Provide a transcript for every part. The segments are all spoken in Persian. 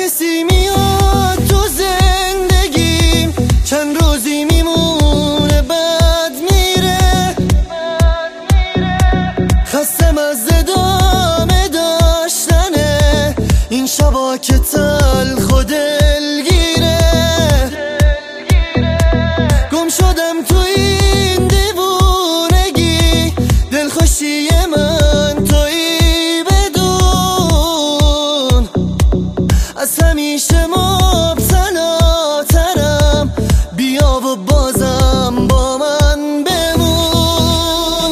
کسی میاد تو زندگیم، چند روزی میمونه بعد میره. خستم از ادامه داشتنه این شبا که تلخ و دلگیره. گم شدم تو این دیوونگی، دلخوشی من تویی بدون. از همیشه مبتلاترم، بیا و بازم با من بمون.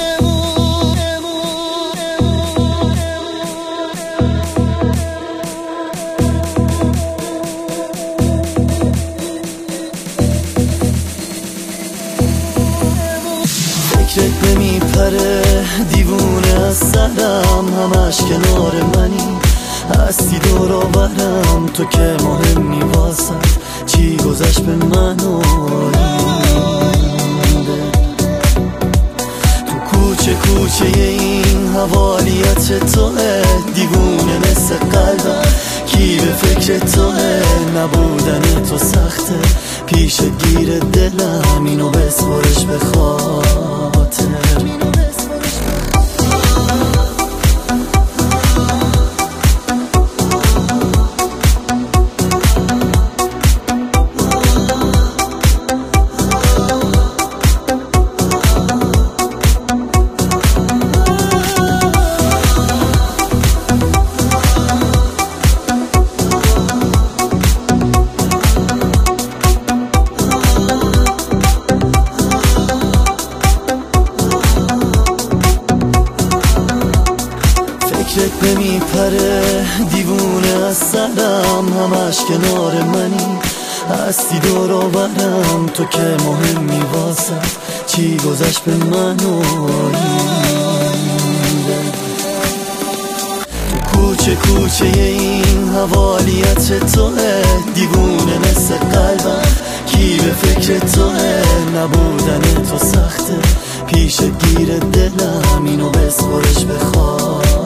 فکرت نمیپره دیوونه از سرم، همش کنار منی هستی دور و برم. تو که مهمی واسم چی گذشت به من و آینده. تو کوچه کوچه این حوالیت توه، دیوونه مثل قلبم کی به فکر توه. نبودن تو سخته پیش گیر دلم، اینو بسپرش به خاطر. فکرت نمیپره دیوونه از سرم، همش کنار منی هستی دور و برم. تو که مهمی واسم چی گذشت به من و آینده. تو کوچه کوچه این حوالیت توه، دیوونه مثل قلبم کی به فکر توه. نبودن تو سخته پیش گیر دلم، اینو بسپرش به خاطر.